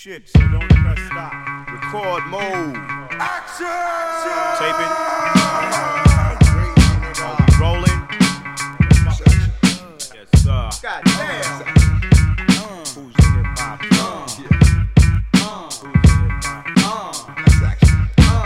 shit, so don't press stop. Record mode. Action! Taping. Rolling. Yes, sir. God damn. Who's the hip hop? Who's the hip hop? That's action.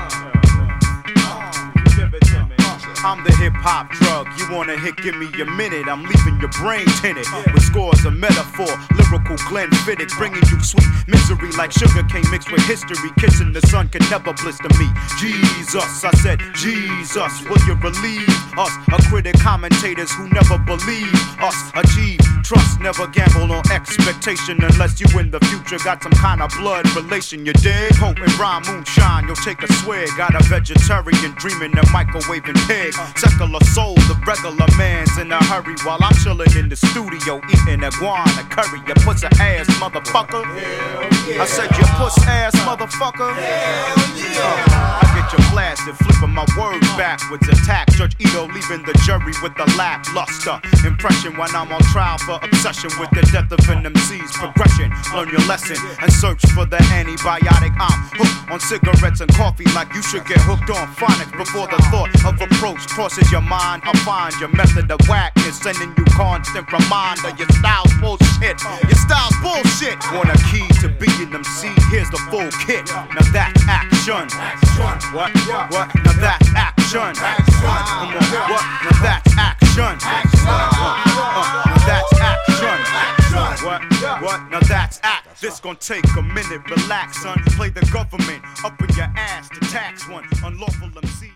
Give it to me. I'm the hip hop drug. You want a hit? Give me a minute. I'm leaving your brain tinted with scores of metaphor, lyrical Glenfiddich, bringing you sweet misery like sugar cane mixed with history. Kissing the sun can never blister me. Jesus, I said Jesus. Will you relieve us? A critic, commentators who never believe us. Achieve trust, never gamble on expectation unless you in the future got some kind of blood relation. You dig? Potent rhyme moonshine. You'll take a swig. Got a vegetarian dreaming of microwaving pig. Secular soul, the regular man's in a hurry while I'm chilling in the studio eating iguana curry. You pussy ass motherfucker. I said you puss ass motherfucker. I get you blasted, flipping my words backwards. Attack Judge Ito, leaving the jury with a lackluster impression when I'm on trial for obsession with the death of an MC's progression. Learn your lesson and search for the antibiotic. I'm hooked on cigarettes and coffee like you should get hooked on phonics before the thought of approach crosses your mind. I'll find your method of whackness, sending you constant reminder. Your style's bullshit. Your style's bullshit. Want a key to being MC? Here's the full kit. Now that's action. What? Now that's action. What? Now that's action. Now that's action. What? Now that's act. This gon' take a minute. Relax, son. Play the government up in your ass to tax one. Unlawful MC.